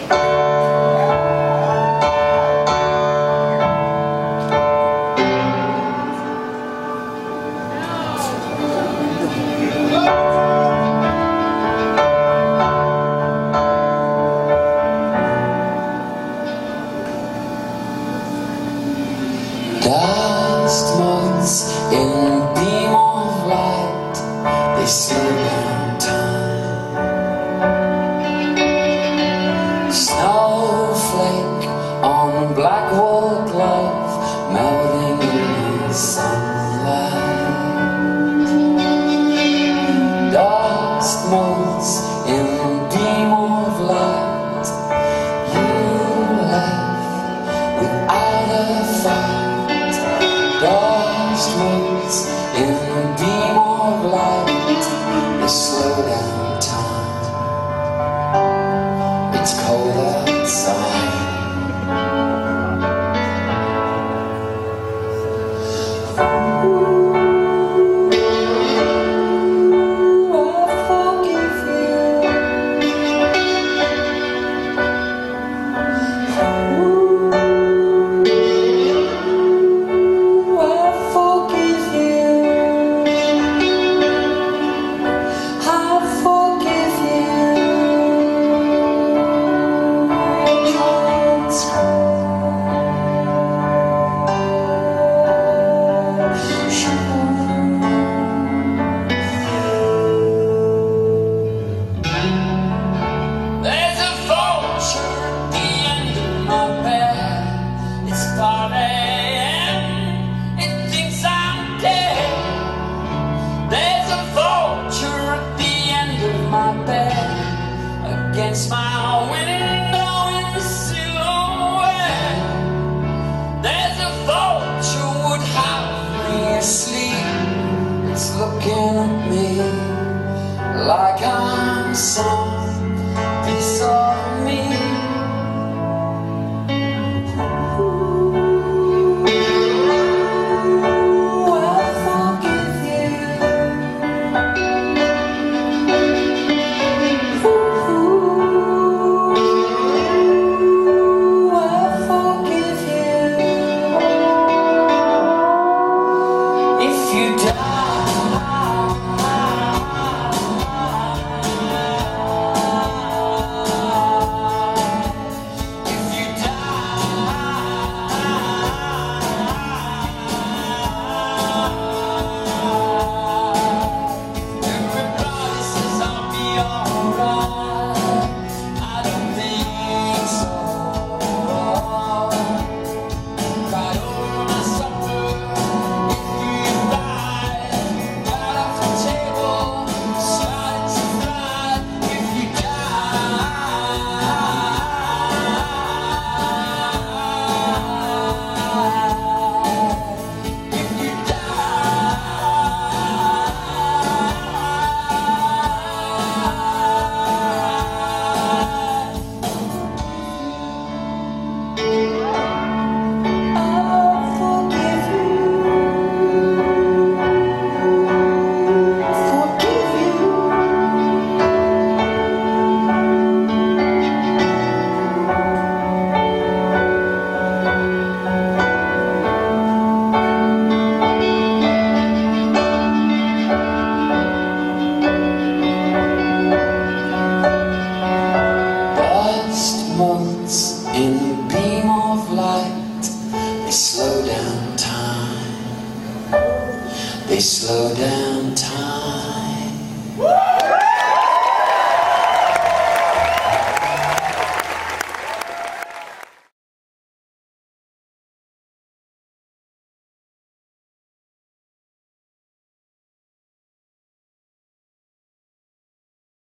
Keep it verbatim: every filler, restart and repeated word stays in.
Dust motes in a beam of light, they slow down time. Snowflake on black wool glove, melting in the sunlight. Dust motes in a beam of light, you laugh without a fight. Dust motes in a beam of light, they slow down time. It's cold outside. Against my window in the silhouette, there's a vulture would have me asleep. It's looking at me like I'm some piece of me. In a beam of light, they slow down time. They slow down time.